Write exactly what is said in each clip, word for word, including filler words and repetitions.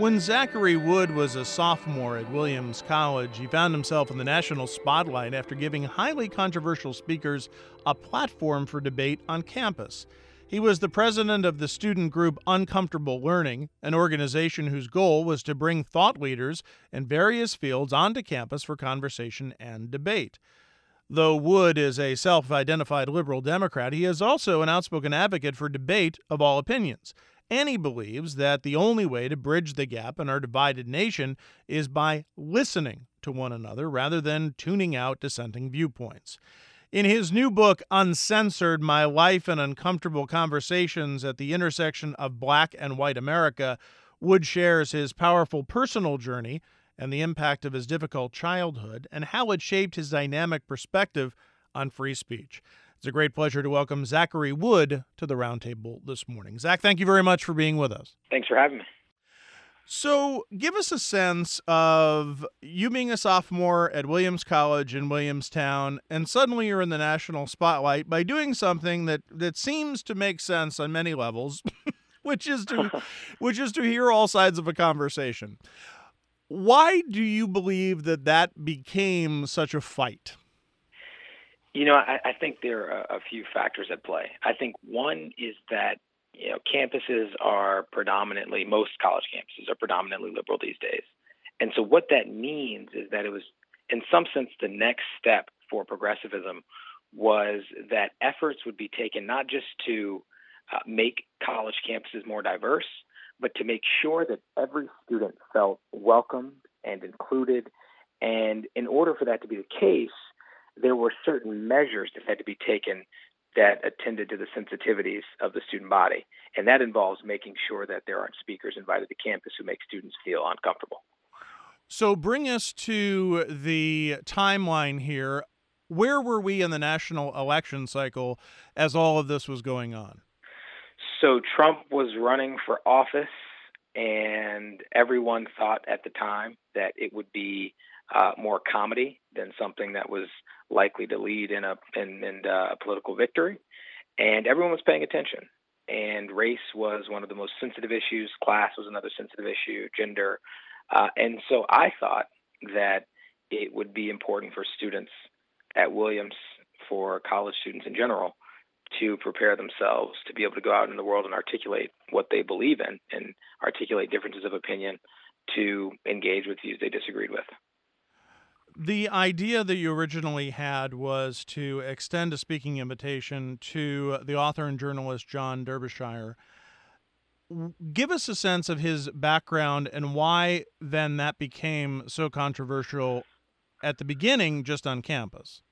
When Zachary Wood was a sophomore at Williams College, he found himself in the national spotlight after giving highly controversial speakers a platform for debate on campus. He was the president of the student group Uncomfortable Learning, an organization whose goal was to bring thought leaders in various fields onto campus for conversation and debate. Though Wood is a self-identified liberal Democrat, he is also an outspoken advocate for debate of all opinions. And he believes that the only way to bridge the gap in our divided nation is by listening to one another rather than tuning out dissenting viewpoints. In his new book, Uncensored: My Life in Uncomfortable Conversations at the Intersection of Black and White America, Wood shares his powerful personal journey and the impact of his difficult childhood and how it shaped his dynamic perspective on free speech. It's a great pleasure to welcome Zachary Wood to the Roundtable this morning. Zach, thank you very much for being with us. Thanks for having me. So give us a sense of you being a sophomore at Williams College in Williamstown, and suddenly you're in the national spotlight by doing something that, that seems to make sense on many levels, which is to which is to hear all sides of a conversation. Why do you believe that that became such a fight? You know, I, I think there are a few factors at play. I think one is that, you know, campuses are predominantly, most college campuses are predominantly liberal these days. And so what that means is that it was, in some sense, the next step for progressivism was that efforts would be taken not just to uh, make college campuses more diverse, but to make sure that every student felt welcomed and included. And in order for that to be the case, there were certain measures that had to be taken that attended to the sensitivities of the student body. And that involves making sure that there aren't speakers invited to campus who make students feel uncomfortable. So bring us to the timeline here. Where were we in the national election cycle as all of this was going on? So Trump was running for office, and everyone thought at the time that it would be uh, more comedy than something that was likely to lead in a in, in uh, a political victory. And everyone was paying attention. And race was one of the most sensitive issues. Class was another sensitive issue, gender. Uh, and so I thought that it would be important for students at Williams, for college students in general, to prepare themselves to be able to go out in the world and articulate what they believe in and articulate differences of opinion, to engage with views they disagreed with. The idea that you originally had was to extend a speaking invitation to the author and journalist John Derbyshire. Give us a sense of his background and why then that became so controversial at the beginning just on campus.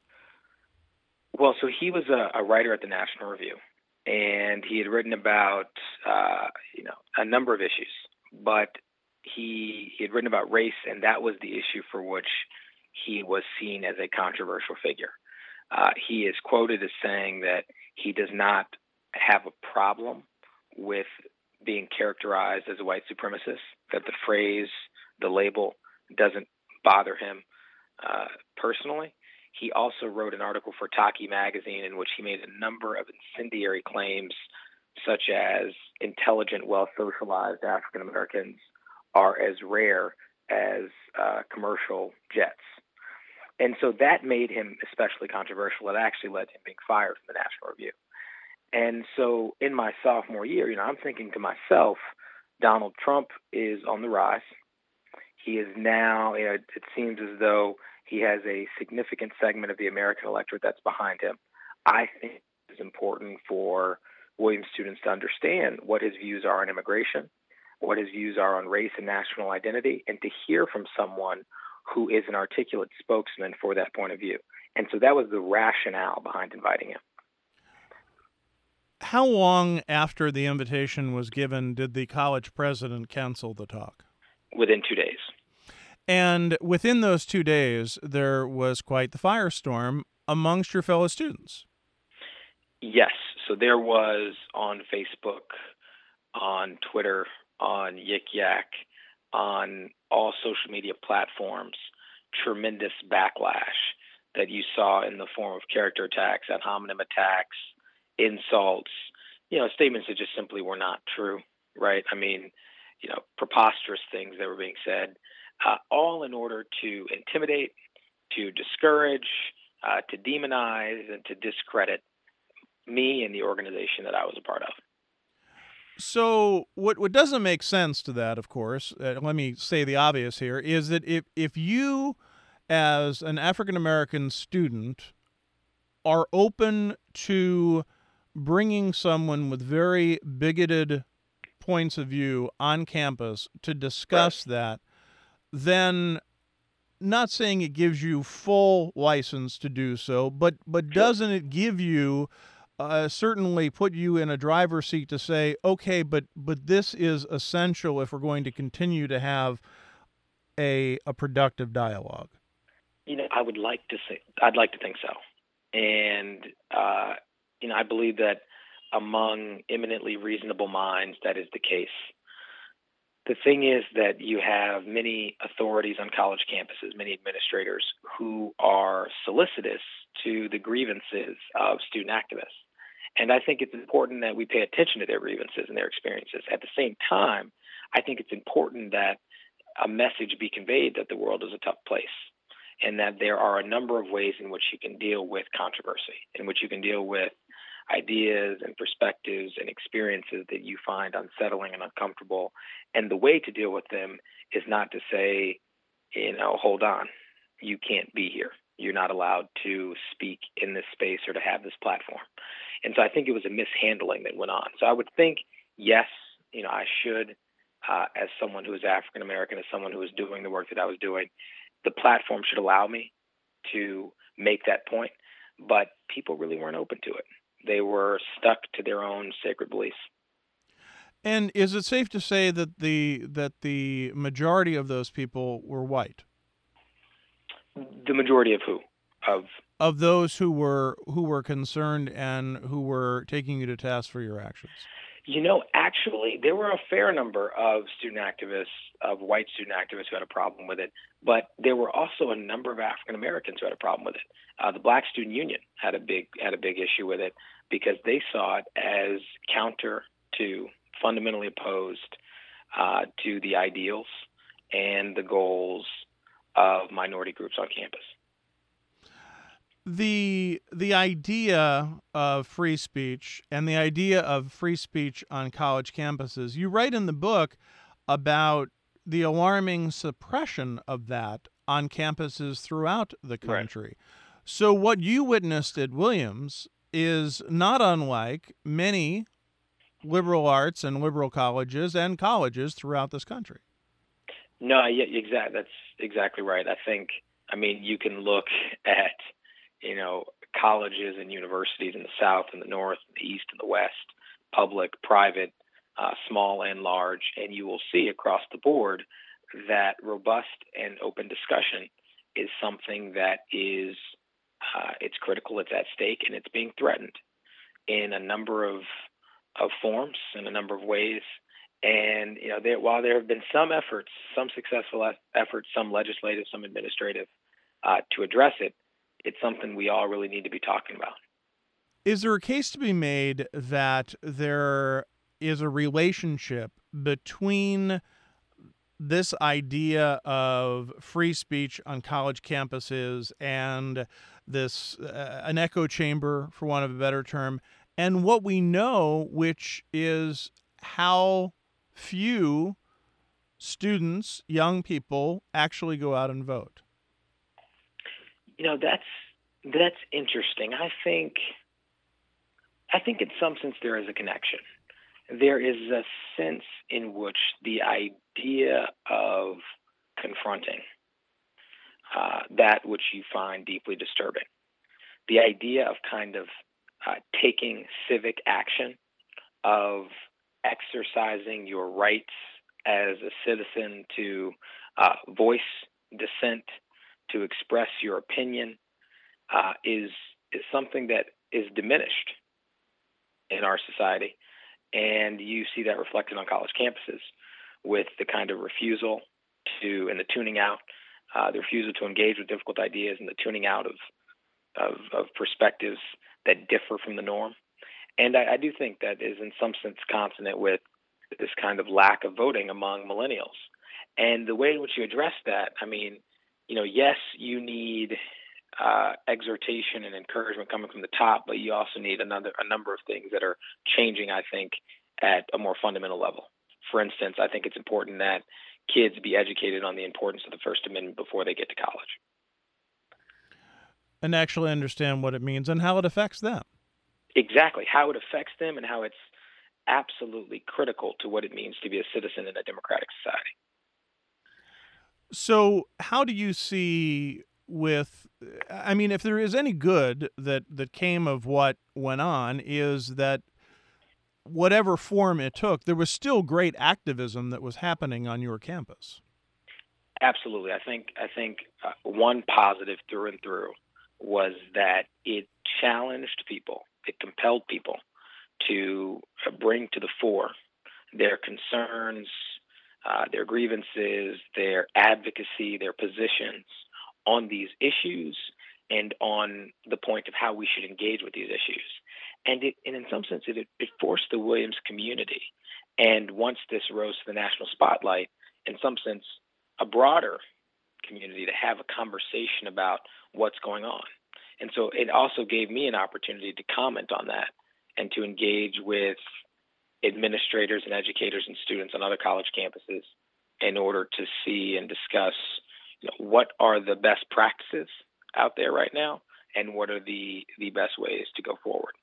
Well, so he was a, a writer at the National Review, and he had written about uh, you know a number of issues, but he he had written about race, and that was the issue for which he was seen as a controversial figure. Uh, he is quoted as saying that he does not have a problem with being characterized as a white supremacist, that the phrase, the label, doesn't bother him uh, personally. He also wrote an article for Taki magazine in which he made a number of incendiary claims, such as intelligent, well-socialized African Americans are as rare as uh, commercial jets. And so that made him especially controversial. It actually led to him being fired from the National Review. And so in my sophomore year, you know, I'm thinking to myself, Donald Trump is on the rise. He is now, you know, it, it seems as though he has a significant segment of the American electorate that's behind him. I think it's important for Williams students to understand what his views are on immigration, what his views are on race and national identity, and to hear from someone who is an articulate spokesman for that point of view. And so that was the rationale behind inviting him. How long after the invitation was given did the college president cancel the talk? Within two days. And within those two days, there was quite the firestorm amongst your fellow students. Yes. So there was on Facebook, on Twitter, on Yik Yak, on all social media platforms, tremendous backlash that you saw in the form of character attacks, ad hominem attacks, insults, you know, statements that just simply were not true, right? I mean, you know, preposterous things that were being said, uh, all in order to intimidate, to discourage, uh, to demonize, and to discredit me and the organization that I was a part of. So what what doesn't make sense to that, of course, uh, let me say the obvious here, is that if if you as an African American student are open to bringing someone with very bigoted points of view on campus to Right. discuss that, then not saying it gives you full license to do so, but but Sure. doesn't it give you uh, certainly put you in a driver's seat to say, okay, but but this is essential if we're going to continue to have a a productive dialogue. You know, I would like to say, I'd like to think so. And, uh, you know, I believe that among eminently reasonable minds, that is the case. The thing is that you have many authorities on college campuses, many administrators who are solicitous to the grievances of student activists. And I think it's important that we pay attention to their grievances and their experiences. At the same time, I think it's important that a message be conveyed that the world is a tough place and that there are a number of ways in which you can deal with controversy, in which you can deal with ideas and perspectives and experiences that you find unsettling and uncomfortable. And the way to deal with them is not to say, you know, hold on, you can't be here. You're not allowed to speak in this space or to have this platform. And so I think it was a mishandling that went on. So I would think, yes, you know, I should, uh, as someone who is African American, as someone who is doing the work that I was doing, the platform should allow me to make that point. But people really weren't open to it. They were stuck to their own sacred beliefs. And is it safe to say that the that the majority of those people were white? The majority of who? Of Of those who were who were concerned and who were taking you to task for your actions? You know, actually, there were a fair number of student activists, of white student activists who had a problem with it, but there were also a number of African Americans who had a problem with it. Uh, the Black Student Union had a big had a big issue with it because they saw it as counter to, fundamentally opposed uh, to the ideals and the goals of minority groups on campus. the the idea of free speech and the idea of free speech on college campuses, you write in the book about the alarming suppression of that on campuses throughout the Right. country. So what you witnessed at Williams is not unlike many liberal arts and liberal colleges and colleges throughout this country. No, yeah, exactly. That's exactly right. I think, I mean, you can look at, you know, colleges and universities in the South and the North, and the East and the West, public, private, uh, small and large, and you will see across the board that robust and open discussion is something that is, uh, it's critical, it's at stake, and it's being threatened in a number of of forms, in a number of ways. And you know, there, while there have been some efforts, some successful e- efforts, some legislative, some administrative, uh, to address it, it's something we all really need to be talking about. Is there a case to be made that there is a relationship between this idea of free speech on college campuses and this uh, an echo chamber, for want of a better term, and what we know, which is how few students, young people, actually go out and vote? You know, that's that's interesting. I think I think in some sense there is a connection. There is a sense in which the idea of confronting uh, that which you find deeply disturbing, the idea of kind of uh, taking civic action, of exercising your rights as a citizen to uh, voice dissent, to express your opinion, uh, is is something that is diminished in our society, and you see that reflected on college campuses with the kind of refusal to and the tuning out, uh, the refusal to engage with difficult ideas, and the tuning out of of, of perspectives that differ from the norm. And I, I do think that is in some sense consonant with this kind of lack of voting among millennials. And the way in which you address that, I mean, you know, yes, you need uh, exhortation and encouragement coming from the top, but you also need another a number of things that are changing, I think, at a more fundamental level. For instance, I think it's important that kids be educated on the importance of the First Amendment before they get to college. And actually understand what it means and how it affects them. Exactly, how it affects them and how it's absolutely critical to what it means to be a citizen in a democratic society. So, how do you see with I mean, if there is any good that that came of what went on, is that whatever form it took, there was still great activism that was happening on your campus. Absolutely. I think I think uh, one positive through and through was that it challenged people, it compelled people to uh, bring to the fore their concerns, uh, their grievances, their advocacy, their positions on these issues and on the point of how we should engage with these issues. And, it, and in some sense, it, it forced the Williams community. And once this rose to the national spotlight, in some sense, a broader community to have a conversation about what's going on. And so it also gave me an opportunity to comment on that and to engage with administrators and educators and students on other college campuses in order to see and discuss, you know, what are the best practices out there right now and what are the, the best ways to go forward.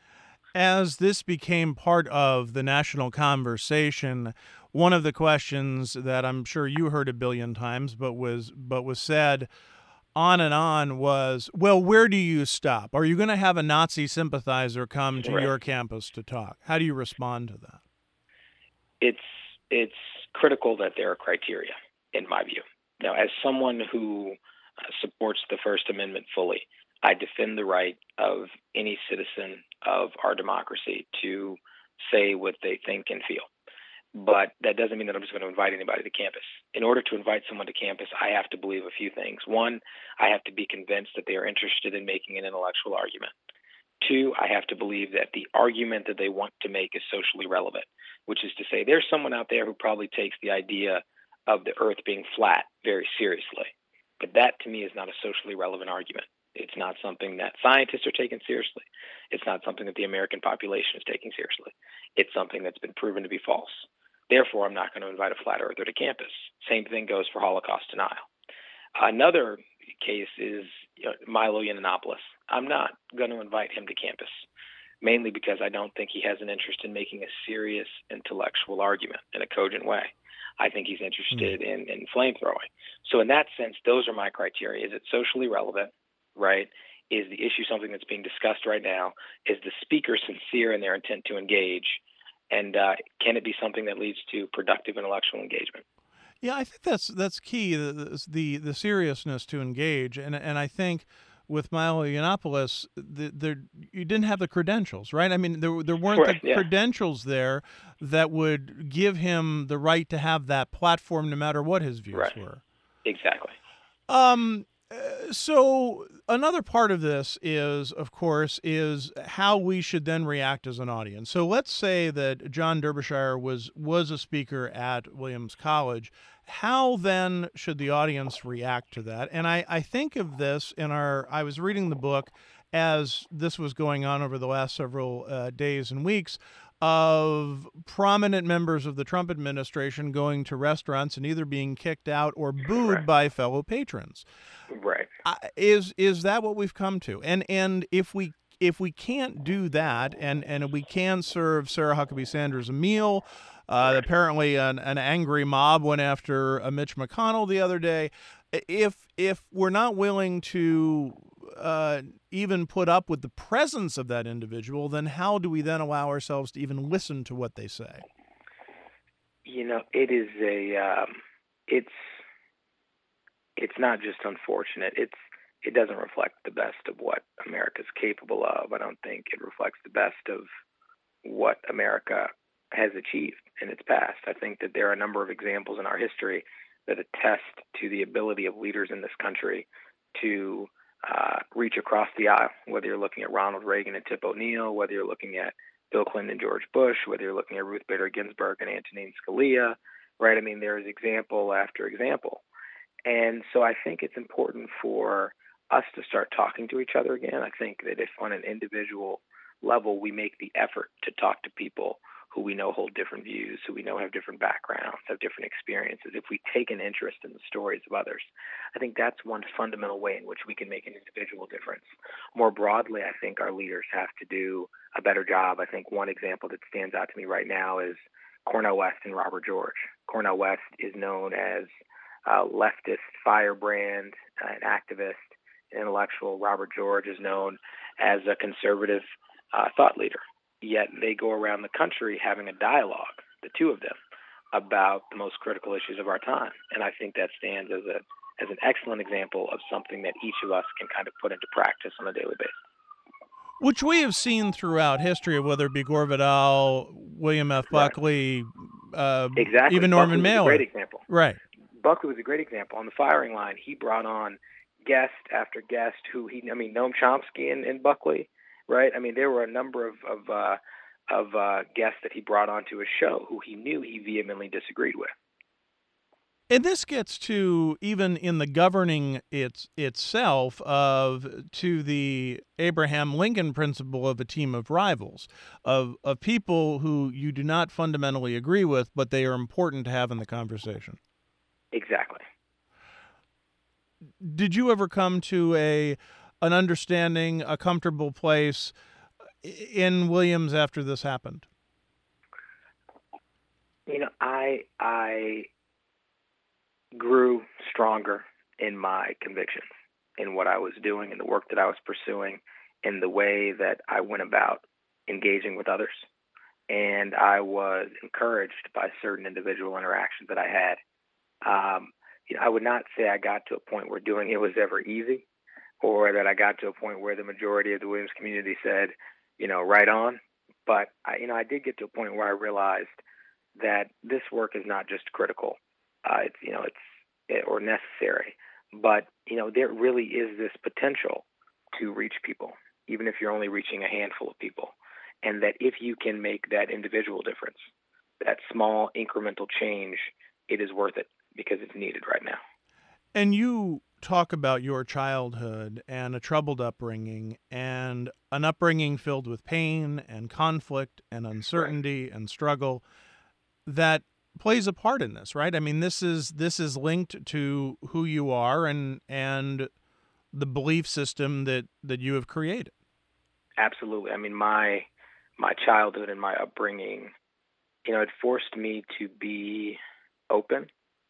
As this became part of the national conversation, one of the questions that I'm sure you heard a billion times, but was but was said on and on was, well, where do you stop? Are you going to have a Nazi sympathizer come to Right. your campus to talk? How do you respond to that? It's it's critical that there are criteria, in my view. Now, as someone who uh, supports the First Amendment fully, I defend the right of any citizen of our democracy to say what they think and feel. But that doesn't mean that I'm just going to invite anybody to campus. In order to invite someone to campus, I have to believe a few things. One, I have to be convinced that they are interested in making an intellectual argument. Two, I have to believe that the argument that they want to make is socially relevant, which is to say there's someone out there who probably takes the idea of the earth being flat very seriously. But that, to me, is not a socially relevant argument. It's not something that scientists are taking seriously. It's not something that the American population is taking seriously. It's something that's been proven to be false. Therefore, I'm not going to invite a flat earther to campus. Same thing goes for Holocaust denial. Another case is, you know, Milo Yiannopoulos. I'm not going to invite him to campus, mainly because I don't think he has an interest in making a serious intellectual argument in a cogent way. I think he's interested mm. in, in flame throwing. So in that sense, those are my criteria. Is it socially relevant, right? Is the issue something that's being discussed right now? Is the speaker sincere in their intent to engage? And uh, can it be something that leads to productive intellectual engagement? Yeah, I think that's that's key, the the, the seriousness to engage. And and I think with Milo Yiannopoulos, the, there you didn't have the credentials, right? I mean, there there weren't right, the yeah. credentials there that would give him the right to have that platform, no matter what his views right. were. Exactly. Um. So another part of this is, of course, is how we should then react as an audience. So let's say that John Derbyshire was was a speaker at Williams College. How then should the audience react to that? And I, I think of this in our, I was reading the book as this was going on over the last several uh, days and weeks, of prominent members of the Trump administration going to restaurants and either being kicked out or booed right. by fellow patrons. Right. Uh, is is that what we've come to? And and if we if we can't do that, and, and we can serve Sarah Huckabee Sanders a meal, uh, apparently an, an angry mob went after uh, Mitch McConnell the other day. If if we're not willing to uh, even put up with the presence of that individual, then how do we then allow ourselves to even listen to what they say? You know, it is a um, it's it's not just unfortunate. It's it doesn't reflect the best of what America's capable of. I don't think it reflects the best of what America has achieved in its past. I think that there are a number of examples in our history that attest to the ability of leaders in this country to uh, reach across the aisle, whether you're looking at Ronald Reagan and Tip O'Neill, whether you're looking at Bill Clinton and George Bush, whether you're looking at Ruth Bader Ginsburg and Antonin Scalia, right? I mean, there is example after example. And so I think it's important for us to start talking to each other again. I think that if on an individual level we make the effort to talk to people who we know hold different views, who we know have different backgrounds, have different experiences, if we take an interest in the stories of others, I think that's one fundamental way in which we can make an individual difference. More broadly, I think our leaders have to do a better job. I think one example that stands out to me right now is Cornel West and Robert George. Cornel West is known as a leftist firebrand, uh, an activist, an intellectual. Robert George is known as a conservative uh, thought leader. Yet they go around the country having a dialogue, the two of them, about the most critical issues of our time. And I think that stands as a as an excellent example of something that each of us can kind of put into practice on a daily basis. Which we have seen throughout history, whether it be Gore Vidal, William F. Buckley, right. uh, exactly. even Norman Buckley Mailer. Was a great example. Right. Buckley was a great example. On the firing line, he brought on guest after guest who he, I mean, Noam Chomsky and, and Buckley, right? I mean, there were a number of of, uh, of uh, guests that he brought onto his show who he knew he vehemently disagreed with. And this gets to even in the governing it's itself of to the Abraham Lincoln principle of a team of rivals, of of people who you do not fundamentally agree with, but they are important to have in the conversation. Exactly. Did you ever come to a an understanding, a comfortable place in Williams after this happened? You know, I I grew stronger in my convictions, in what I was doing, in the work that I was pursuing, in the way that I went about engaging with others. And I was encouraged by certain individual interactions that I had. Um, you know, I would not say I got to a point where doing it was ever easy, or that I got to a point where the majority of the Williams community said, you know, right on. But I, you know, I did get to a point where I realized that this work is not just critical. Uh, it's, you know, it's it, or necessary, but you know, there really is this potential to reach people, even if you're only reaching a handful of people, and that if you can make that individual difference, that small incremental change, it is worth it because it's needed right now. And you talk about your childhood and a troubled upbringing, and an upbringing filled with pain and conflict and uncertainty right. and struggle that plays a part in this, right? I mean, this is this is linked to who you are and and the belief system that, that you have created. Absolutely. I mean, my my childhood and my upbringing, you know, it forced me to be open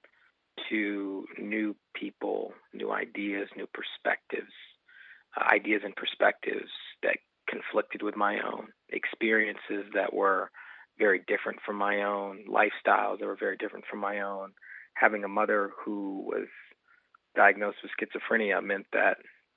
to new people, new ideas, new perspectives, uh, ideas and perspectives that conflicted with my own, experiences that were very different from my own, lifestyles that were very different from my own. Having a mother who was diagnosed with schizophrenia meant that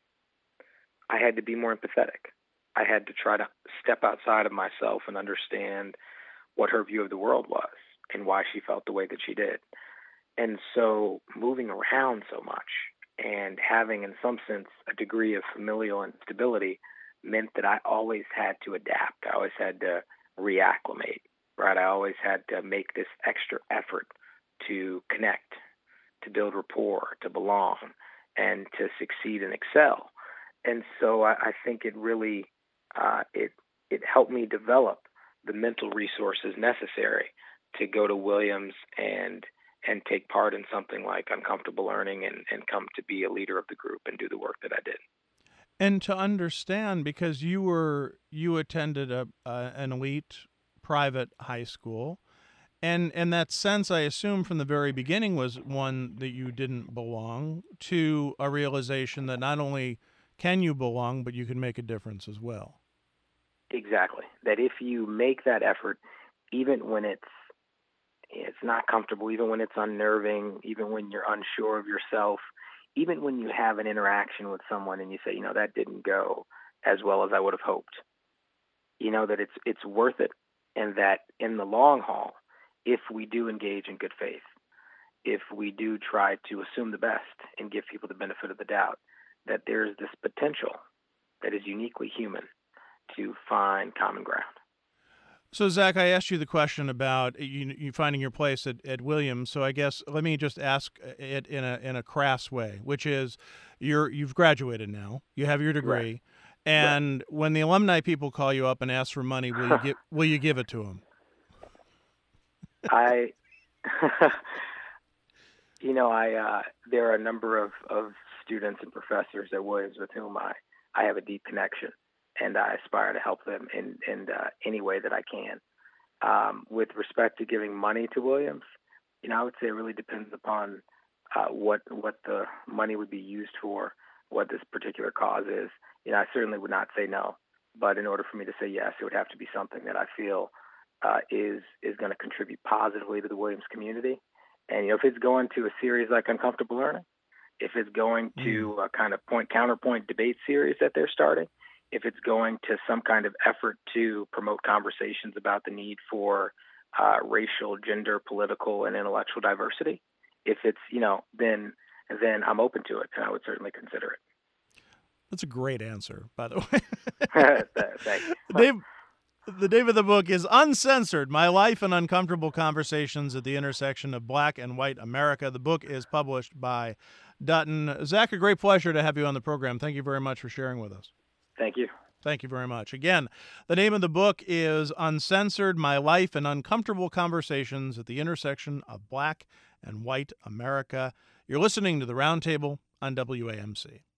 I had to be more empathetic. I had to try to step outside of myself and understand what her view of the world was and why she felt the way that she did. And so moving around so much and having, in some sense, a degree of familial instability meant that I always had to adapt. I always had to reacclimate, right? I always had to make this extra effort to connect, to build rapport, to belong, and to succeed and excel. And so I, I think it really, uh, it it helped me develop the mental resources necessary to go to Williams and and take part in something like Uncomfortable Learning and, and come to be a leader of the group and do the work that I did. And to understand, because you were you attended a uh, an elite private high school, and and that sense, I assume, from the very beginning was one that you didn't belong, to a realization that not only can you belong, but you can make a difference as well. Exactly. That if you make that effort, even when it's it's not comfortable, even when it's unnerving, even when you're unsure of yourself, even when you have an interaction with someone and you say, you know, that didn't go as well as I would have hoped, you know, that it's it's worth it. And that in the long haul, if we do engage in good faith, if we do try to assume the best and give people the benefit of the doubt, that there's this potential that is uniquely human to find common ground. So, Zach, I asked you the question about you, you finding your place at, at Williams. So, I guess let me just ask it in a in a crass way, which is, you're you've graduated now, you have your degree, Right. and when the alumni people call you up and ask for money, will you give will you give it to them? I, you know, I uh, there are a number of, of students and professors at Williams with whom I, I have a deep connection, and I aspire to help them in, in uh, any way that I can. Um, with respect to giving money to Williams, you know, I would say it really depends upon uh, what what the money would be used for, what this particular cause is. You know, I certainly would not say no, but in order for me to say yes, it would have to be something that I feel uh, is is going to contribute positively to the Williams community. And you know, if it's going to a series like Uncomfortable Learning, if it's going to a kind of point counterpoint debate series that they're starting, if it's going to some kind of effort to promote conversations about the need for uh, racial, gender, political, and intellectual diversity, if it's, you know, then then I'm open to it, and I would certainly consider it. That's a great answer, by the way. Thank you. Dave, the name of the book is Uncensored: My Life and Uncomfortable Conversations at the Intersection of Black and White America. The book is published by Dutton. Zach, a great pleasure to have you on the program. Thank you very much for sharing with us. Thank you. Thank you very much. Again, the name of the book is Uncensored: My Life and Uncomfortable Conversations at the Intersection of Black and White America. You're listening to The Roundtable on W A M C.